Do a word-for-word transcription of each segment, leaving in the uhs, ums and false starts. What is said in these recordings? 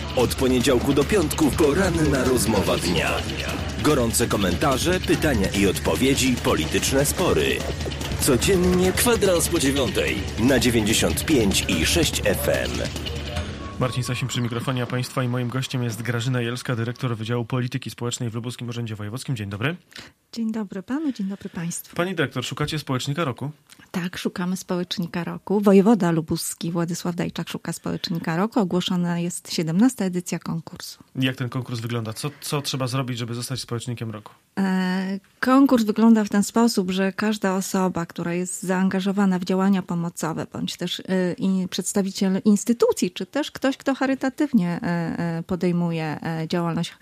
Od poniedziałku do piątku poranna rozmowa dnia. Gorące komentarze, pytania i odpowiedzi, polityczne spory. Codziennie kwadrans po dziewiątej na dziewięćdziesiąt pięć i sześć F M. Marcin Sasin przy mikrofonie, a Państwa i moim gościem jest Grażyna Jelska, dyrektor Wydziału Polityki Społecznej w Lubuskim Urzędzie Wojewódzkim. Dzień dobry. Dzień dobry panu, dzień dobry państwu. Pani dyrektor, szukacie społecznika roku? Tak, szukamy społecznika roku. Wojewoda lubuski Władysław Dajczak szuka społecznika roku. Ogłoszona jest siedemnasta edycja konkursu. Jak ten konkurs wygląda? Co, co trzeba zrobić, żeby zostać społecznikiem roku? E, konkurs wygląda w ten sposób, że każda osoba, która jest zaangażowana w działania pomocowe, bądź też e, i przedstawiciel instytucji, czy też ktoś, kto charytatywnie e, podejmuje e, działalność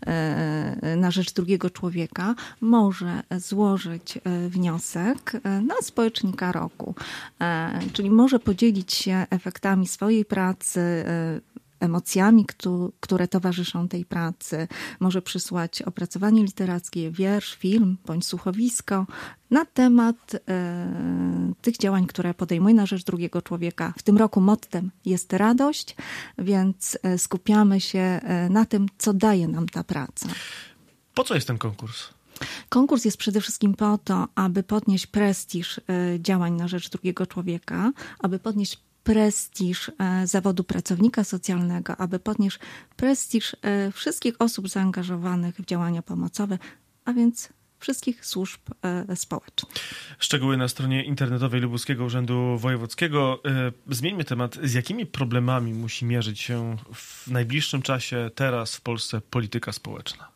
e, na rzecz drugiego człowieka, może złożyć e, wniosek e, na społecznika roku. E, czyli może podzielić się efektami swojej pracy, e, emocjami, które towarzyszą tej pracy. Może przysłać opracowanie literackie, wiersz, film bądź słuchowisko na temat e, tych działań, które podejmuje na rzecz drugiego człowieka. W tym roku mottem jest radość, więc skupiamy się na tym, co daje nam ta praca. Po co jest ten konkurs? Konkurs jest przede wszystkim po to, aby podnieść prestiż działań na rzecz drugiego człowieka, aby podnieść prestiż zawodu pracownika socjalnego, aby podnieść prestiż wszystkich osób zaangażowanych w działania pomocowe, a więc wszystkich służb społecznych. Szczegóły na stronie internetowej Lubuskiego Urzędu Wojewódzkiego. Zmieńmy temat. Z jakimi problemami musi mierzyć się w najbliższym czasie teraz w Polsce polityka społeczna?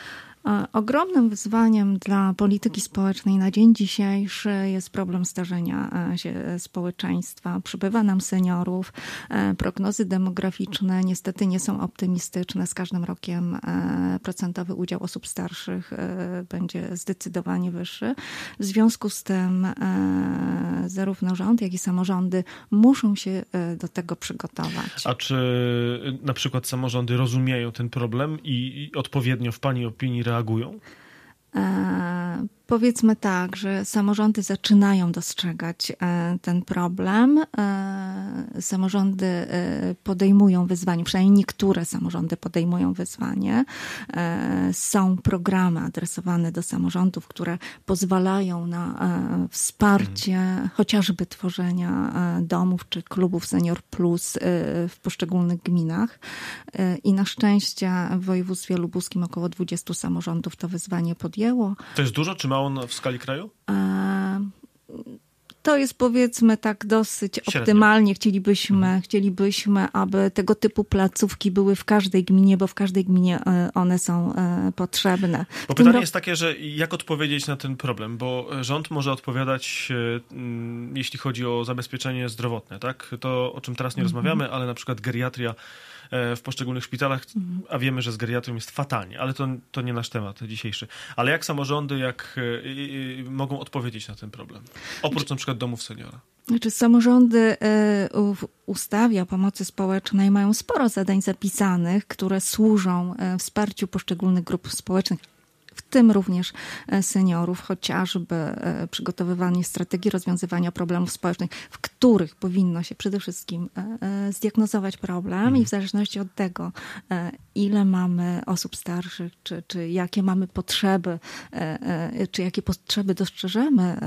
Ogromnym wyzwaniem dla polityki społecznej na dzień dzisiejszy jest problem starzenia się społeczeństwa. Przybywa nam seniorów. Prognozy demograficzne niestety nie są optymistyczne. Z każdym rokiem procentowy udział osób starszych będzie zdecydowanie wyższy. W związku z tym zarówno rząd, jak i samorządy muszą się do tego przygotować. A czy na przykład samorządy rozumieją ten problem i odpowiednio w pani opinii reagują? E, powiedzmy tak, że samorządy zaczynają dostrzegać e, ten problem. E, samorządy e, podejmują wyzwanie, przynajmniej niektóre samorządy podejmują wyzwanie. E, są programy adresowane do samorządów, które pozwalają na e, wsparcie hmm. chociażby tworzenia e, domów czy klubów Senior Plus e, w poszczególnych gminach. E, I na szczęście w województwie lubuskim około dwudziestu samorządów to wyzwanie podjęło. To jest dużo, czy mało w skali kraju? To jest powiedzmy tak dosyć Średnio. optymalnie. Chcielibyśmy, mhm. chcielibyśmy, aby tego typu placówki były w każdej gminie, bo w każdej gminie one są potrzebne. Bo pytanie ro... jest takie, że jak odpowiedzieć na ten problem? Bo rząd może odpowiadać, jeśli chodzi o zabezpieczenie zdrowotne, tak? To, o czym teraz nie mhm. rozmawiamy, ale na przykład geriatria w poszczególnych szpitalach, mhm. a wiemy, że z geriatrią jest fatalnie, ale to, to nie nasz temat dzisiejszy. Ale jak samorządy, jak y, y, mogą odpowiedzieć na ten problem? Oprócz znaczy, na przykład domów seniora. Znaczy samorządy y, w ustawie o pomocy społecznej mają sporo zadań zapisanych, które służą y, wsparciu poszczególnych grup społecznych, w tym również seniorów, chociażby przygotowywanie strategii rozwiązywania problemów społecznych, w których powinno się przede wszystkim zdiagnozować problem mhm. i w zależności od tego, ile mamy osób starszych, czy, czy jakie mamy potrzeby, czy jakie potrzeby dostrzeżemy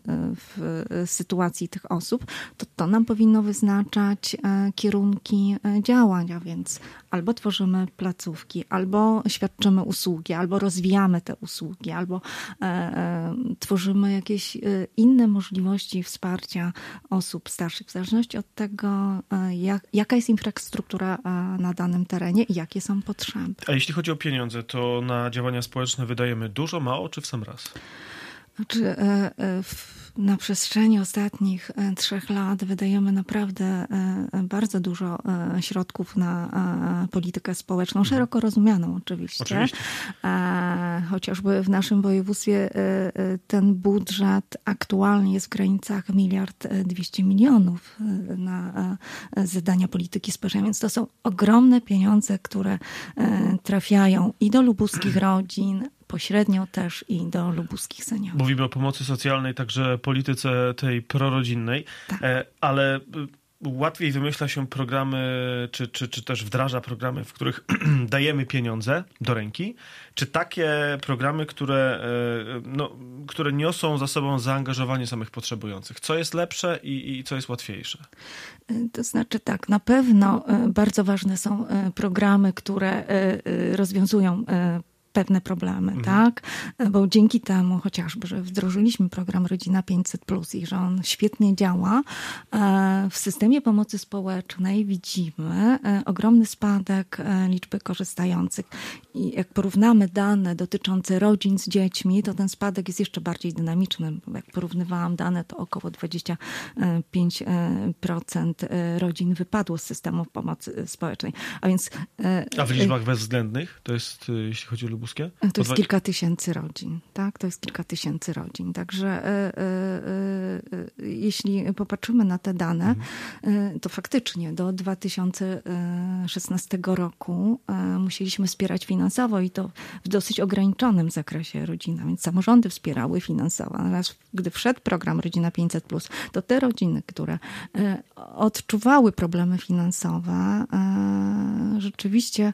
w sytuacji tych osób, to to nam powinno wyznaczać kierunki działań, a więc albo tworzymy placówki, albo świadczymy usługi, albo rozwijamy te usługi, albo e, e, tworzymy jakieś e, inne możliwości wsparcia osób starszych, w zależności od tego, e, jak, jaka jest infrastruktura e, na danym terenie i jakie są potrzeby. A jeśli chodzi o pieniądze, to na działania społeczne wydajemy dużo, mało czy w sam raz? Znaczy, e, e, w, na przestrzeni ostatnich e, trzech lat wydajemy naprawdę e, bardzo dużo e, środków na e, politykę społeczną, szeroko rozumianą oczywiście. oczywiście. E, chociażby w naszym województwie e, e, ten budżet aktualnie jest w granicach miliard dwieście milionów e, na e, zadania polityki społecznej, więc to są ogromne pieniądze, które e, trafiają i do lubuskich rodzin, pośrednio też i do lubuskich seniorów. Mówimy o pomocy socjalnej, także polityce tej prorodzinnej, tak. ale łatwiej wymyśla się programy, czy, czy, czy też wdraża programy, w których dajemy pieniądze do ręki, czy takie programy, które, no, które niosą za sobą zaangażowanie samych potrzebujących? Co jest lepsze i, i co jest łatwiejsze? To znaczy tak, na pewno bardzo ważne są programy, które rozwiązują pewne problemy, mhm. tak? Bo dzięki temu chociażby, że wdrożyliśmy program Rodzina pięćset plus i że on świetnie działa, w systemie pomocy społecznej widzimy ogromny spadek liczby korzystających. I jak porównamy dane dotyczące rodzin z dziećmi, to ten spadek jest jeszcze bardziej dynamiczny. Jak porównywałam dane, to około dwadzieścia pięć procent rodzin wypadło z systemu pomocy społecznej. A więc... A w liczbach bezwzględnych? To jest, jeśli chodzi o lubuskie? To jest dwa... kilka tysięcy rodzin, tak? To jest kilka tysięcy rodzin. Także y, y, y, jeśli popatrzymy na te dane, mhm. to faktycznie do dwa tysiące szesnastego roku musieliśmy wspierać finansowo i to w dosyć ograniczonym zakresie rodziny, więc samorządy wspierały finansowo. Natomiast gdy wszedł program Rodzina pięćset plus, to te rodziny, które odczuwały problemy finansowe, rzeczywiście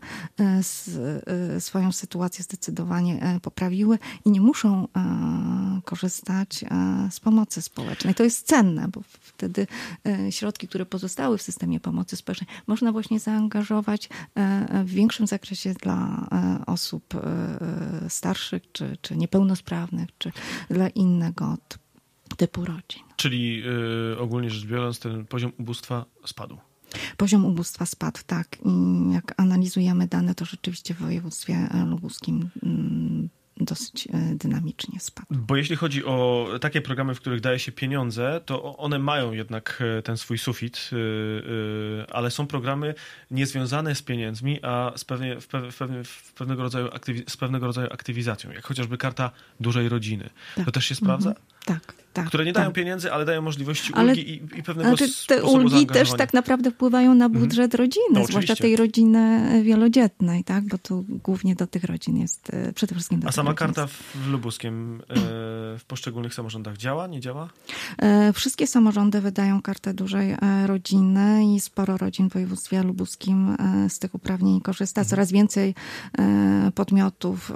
swoją sytuację zdecydowanie poprawiły i nie muszą korzystać z pomocy społecznej. To jest cenne, bo wtedy środki, które pozostały w systemie pomocy społecznej, można właśnie zaangażować w większym zakresie dla osób starszych, czy, czy niepełnosprawnych, czy dla innego typu rodzin. Czyli yy, ogólnie rzecz biorąc, ten poziom ubóstwa spadł. Poziom ubóstwa spadł, tak. I jak analizujemy dane, to rzeczywiście w województwie lubuskim dosyć dynamicznie spadł. Bo jeśli chodzi o takie programy, w których daje się pieniądze, to one mają jednak ten swój sufit, ale są programy niezwiązane z pieniędzmi, a z, pewnie, w pewne, w pewnego rodzaju aktywi- z pewnego rodzaju aktywizacją, jak chociażby Karta Dużej Rodziny. Tak. To też się sprawdza? Mhm. Tak, tak. Które nie dają tak. pieniędzy, ale dają możliwości ale, ulgi i, i pewnego znaczy, sposobu te ulgi też tak naprawdę wpływają na budżet mhm. rodziny, no, zwłaszcza tej rodziny wielodzietnej, tak? Bo tu głównie do tych rodzin jest, przede wszystkim do A sama karta jest. w Lubuskiem w poszczególnych samorządach działa, nie działa? Wszystkie samorządy wydają Kartę Dużej Rodziny i sporo rodzin w województwie lubuskim z tych uprawnień korzysta. Mhm. Coraz więcej podmiotów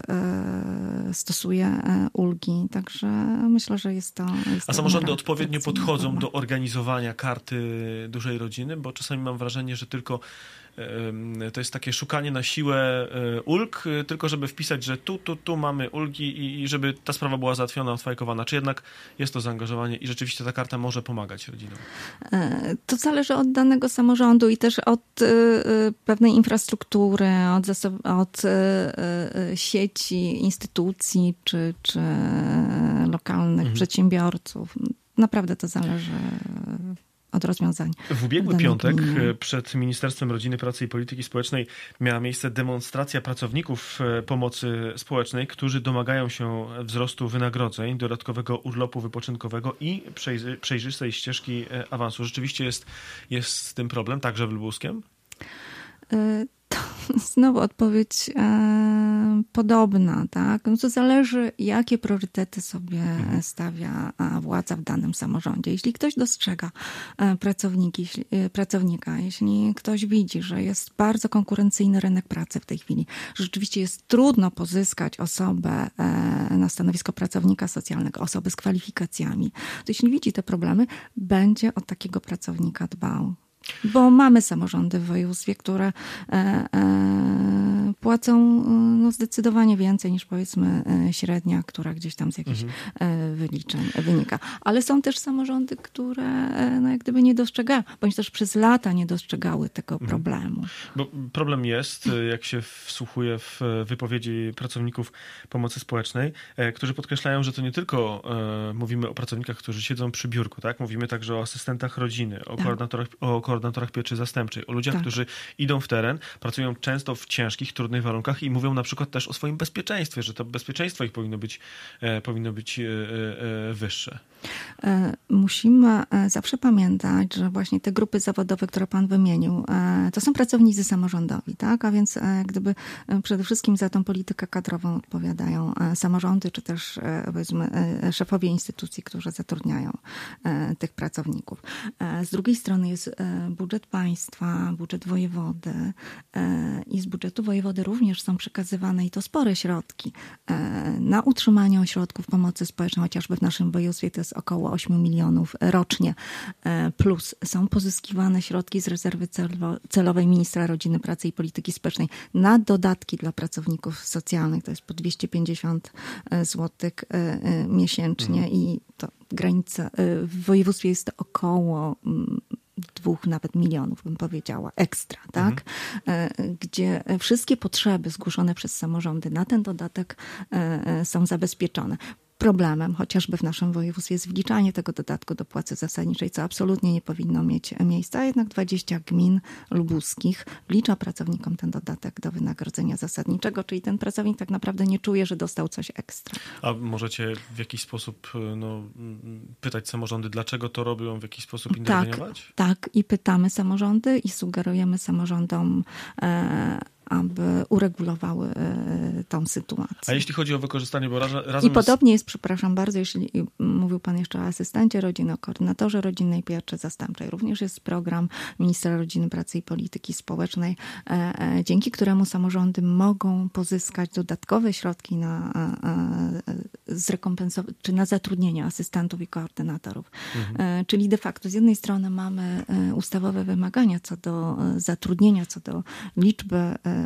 stosuje ulgi, także myślę, że jest to... Jest A to samorządy odpowiednio podchodzą do organizowania Karty Dużej Rodziny, bo czasami mam wrażenie, że tylko to jest takie szukanie na siłę ulg, tylko żeby wpisać, że tu, tu, tu mamy ulgi i żeby ta sprawa była załatwiona, odfajkowana. Czy jednak jest to zaangażowanie i rzeczywiście ta karta może pomagać rodzinom? To zależy od danego samorządu i też od pewnej infrastruktury, od, zasob- od sieci instytucji czy, czy lokalnych mhm. przedsiębiorców. Naprawdę to zależy od rozwiązań. W ubiegły piątek przed Ministerstwem Rodziny, Pracy i Polityki Społecznej miała miejsce demonstracja pracowników pomocy społecznej, którzy domagają się wzrostu wynagrodzeń, dodatkowego urlopu wypoczynkowego i przejrzystej ścieżki awansu. Rzeczywiście jest, jest z tym problem, także w Lubuskiem? To znowu odpowiedź e, podobna, tak? No to zależy, jakie priorytety sobie mhm. stawia władza w danym samorządzie. Jeśli ktoś dostrzega pracowniki, jeśli, pracownika, jeśli ktoś widzi, że jest bardzo konkurencyjny rynek pracy w tej chwili, że rzeczywiście jest trudno pozyskać osobę e, na stanowisko pracownika socjalnego, osobę z kwalifikacjami, to jeśli widzi te problemy, będzie o takiego pracownika dbał. Bo mamy samorządy w województwie, które e, e, płacą no, zdecydowanie więcej niż powiedzmy średnia, która gdzieś tam z jakichś mhm. wyliczeń wynika. Ale są też samorządy, które no, jak gdyby nie dostrzegają, bądź też przez lata nie dostrzegały tego mhm. problemu. Bo problem jest, jak się wsłuchuje w wypowiedzi pracowników pomocy społecznej, którzy podkreślają, że to nie tylko e, mówimy o pracownikach, którzy siedzą przy biurku, tak? Mówimy także o asystentach rodziny, o tak. koordynatorach, o koordynatorach koordynatorach pieczy zastępczej, o ludziach, Tak. którzy idą w teren, pracują często w ciężkich, trudnych warunkach i mówią na przykład też o swoim bezpieczeństwie, że to bezpieczeństwo ich powinno być, e, powinno być e, e, wyższe. Musimy zawsze pamiętać, że właśnie te grupy zawodowe, które pan wymienił, to są pracownicy samorządowi, tak? A więc gdyby przede wszystkim za tą politykę kadrową odpowiadają samorządy, czy też powiedzmy szefowie instytucji, którzy zatrudniają tych pracowników. Z drugiej strony jest budżet państwa, budżet wojewody i z budżetu wojewody również są przekazywane i to spore środki na utrzymanie ośrodków pomocy społecznej, chociażby w naszym województwie to jest około osiem milionów rocznie, plus są pozyskiwane środki z rezerwy celowej ministra rodziny, pracy i polityki społecznej na dodatki dla pracowników socjalnych, to jest po dwieście pięćdziesiąt złotych miesięcznie hmm. i to granica w województwie jest to około dwóch nawet milionów, bym powiedziała, ekstra, tak? Mhm. Gdzie wszystkie potrzeby zgłoszone przez samorządy na ten dodatek są zabezpieczone. Problemem, chociażby w naszym województwie, jest wliczanie tego dodatku do płacy zasadniczej, co absolutnie nie powinno mieć miejsca. Jednak dwadzieścia gmin lubuskich wlicza pracownikom ten dodatek do wynagrodzenia zasadniczego, czyli ten pracownik tak naprawdę nie czuje, że dostał coś ekstra. A możecie w jakiś sposób no, pytać samorządy, dlaczego to robią, w jakiś sposób interweniować? Tak, tak. I pytamy samorządy i sugerujemy samorządom e, aby uregulowały tą sytuację. A jeśli chodzi o wykorzystanie, bo razem... I podobnie jest, przepraszam bardzo, jeśli mówił pan jeszcze o asystencie rodziny, o koordynatorze rodzinnej pieczy zastępczej. Również jest program Ministra Rodziny, Pracy i Polityki Społecznej, dzięki któremu samorządy mogą pozyskać dodatkowe środki na zrekompensować, czy na zatrudnienie asystentów i koordynatorów. Mhm. Czyli de facto z jednej strony mamy ustawowe wymagania co do zatrudnienia, co do liczby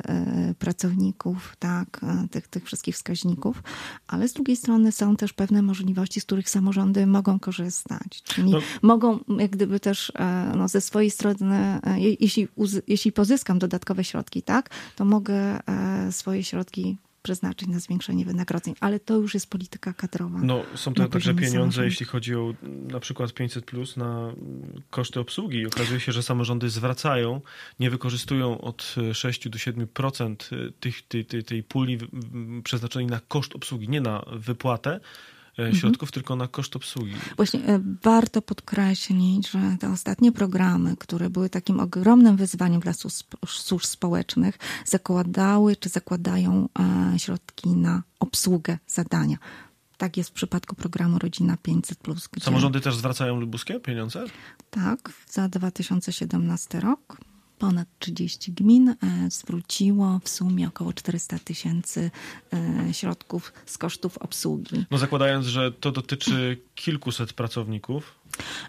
pracowników, tak, tych, tych wszystkich wskaźników, ale z drugiej strony są też pewne możliwości, z których samorządy mogą korzystać. Czyli no. mogą jak gdyby też no, ze swojej strony, jeśli, jeśli pozyskam dodatkowe środki, tak, to mogę swoje środki przeznaczyć na zwiększenie wynagrodzeń, ale to już jest polityka kadrowa. No, są to także pieniądze, samorządu. Jeśli chodzi o na przykład pięćset plus na koszty obsługi. Okazuje się, że samorządy zwracają, nie wykorzystują od sześć do siedmiu procent tych, tej, tej, tej puli przeznaczonej na koszt obsługi, nie na wypłatę środków, mhm. tylko na koszt obsługi. Właśnie warto podkreślić, że te ostatnie programy, które były takim ogromnym wyzwaniem dla służb społecznych, zakładały czy zakładają środki na obsługę zadania. Tak jest w przypadku programu Rodzina pięćset plus. Gdzie... Samorządy też zwracają lubuskie pieniądze? Tak, za dwa tysiące siedemnasty rok. Ponad trzydzieści gmin zwróciło w sumie około czterysta tysięcy środków z kosztów obsługi. No zakładając, że to dotyczy kilkuset pracowników.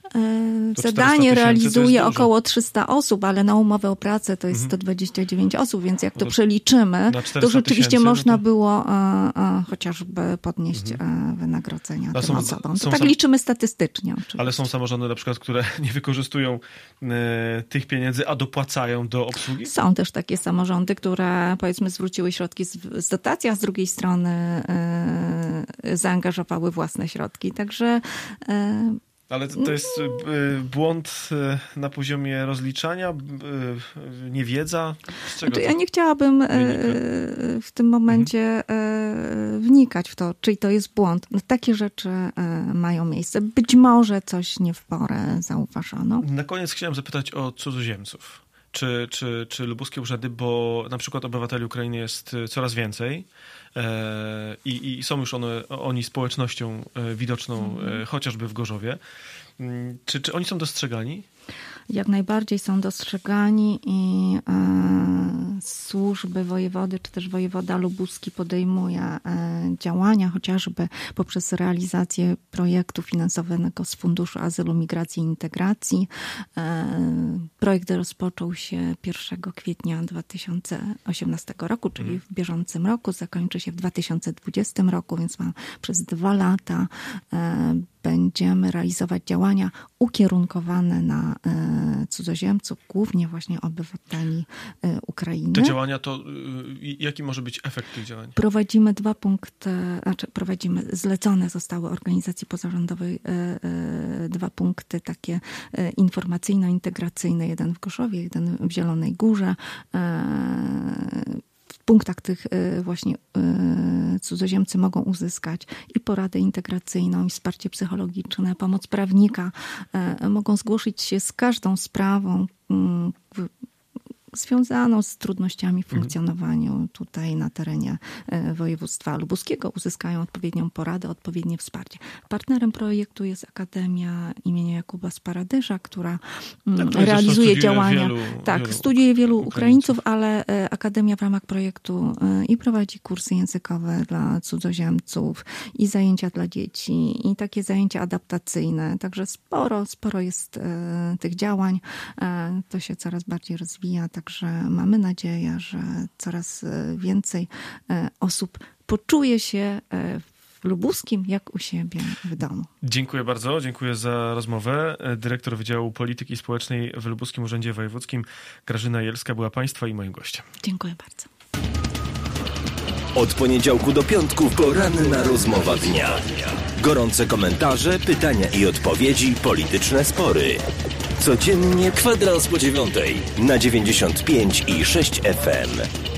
Zadanie realizuje około trzysta osób, ale na umowę o pracę to jest mhm. sto dwadzieścia dziewięć osób, więc jak to przeliczymy, to rzeczywiście można no to... było a, a, chociażby podnieść mhm. wynagrodzenia tym są, osobom. To tak sam... liczymy statystycznie. Oczywiście. Ale są samorządy na przykład, które nie wykorzystują e, tych pieniędzy, a dopłacają do obsługi? Są też takie samorządy, które powiedzmy zwróciły środki z, z dotacji, a z drugiej strony e, zaangażowały własne środki. Także e, Ale to, to jest błąd na poziomie rozliczania, niewiedza? Z czego znaczy, ja nie chciałabym wynika? w tym momencie mhm. wnikać w to, czyj to jest błąd. No, takie rzeczy mają miejsce. Być może coś nie w porę zauważono. Na koniec chciałem zapytać o cudzoziemców. Czy, czy, czy lubuskie urzędy, bo na przykład obywateli Ukrainy jest coraz więcej e, i, i są już one, oni społecznością widoczną mm. chociażby w Gorzowie. Czy, czy oni są dostrzegani? Jak najbardziej są dostrzegani i e, służby wojewody, czy też wojewoda lubuski podejmuje e, działania, chociażby poprzez realizację projektu finansowanego z Funduszu Azylu, Migracji i Integracji. E, projekt rozpoczął się pierwszego kwietnia dwa tysiące osiemnastego roku, czyli hmm. w bieżącym roku, zakończy się w dwa tysiące dwudziestym roku, więc ma przez dwa lata e, będziemy realizować działania ukierunkowane na cudzoziemców, głównie właśnie obywateli Ukrainy. Te działania to, jaki może być efekt tych działań? Prowadzimy dwa punkty, znaczy prowadzimy, zlecone zostały organizacji pozarządowej dwa punkty takie informacyjno-integracyjne, jeden w Gorzowie, jeden w Zielonej Górze. W punktach tych właśnie cudzoziemcy mogą uzyskać i poradę integracyjną, i wsparcie psychologiczne, pomoc prawnika. Mogą zgłosić się z każdą sprawą związaną z trudnościami w funkcjonowaniu tutaj na terenie województwa lubuskiego. Uzyskają odpowiednią poradę, odpowiednie wsparcie. Partnerem projektu jest Akademia imienia Jakuba Sparadyża, która tak, realizuje działania. Wielu, tak, wielu studiuje wielu Ukraińców, ale Akademia w ramach projektu i prowadzi kursy językowe dla cudzoziemców, i zajęcia dla dzieci, i takie zajęcia adaptacyjne. Także sporo, sporo jest tych działań. To się coraz bardziej rozwija. Także mamy nadzieję, że coraz więcej osób poczuje się w Lubuskim jak u siebie w domu. Dziękuję bardzo, dziękuję za rozmowę. Dyrektor Wydziału Polityki Społecznej w Lubuskim Urzędzie Wojewódzkim Grażyna Jelska była Państwa i moim gościem. Dziękuję bardzo. Od poniedziałku do piątku poranna rozmowa dnia. Gorące komentarze, pytania i odpowiedzi, polityczne spory. Codziennie kwadrans po dziewiątej na dziewięćdziesiąt pięć i sześć F M.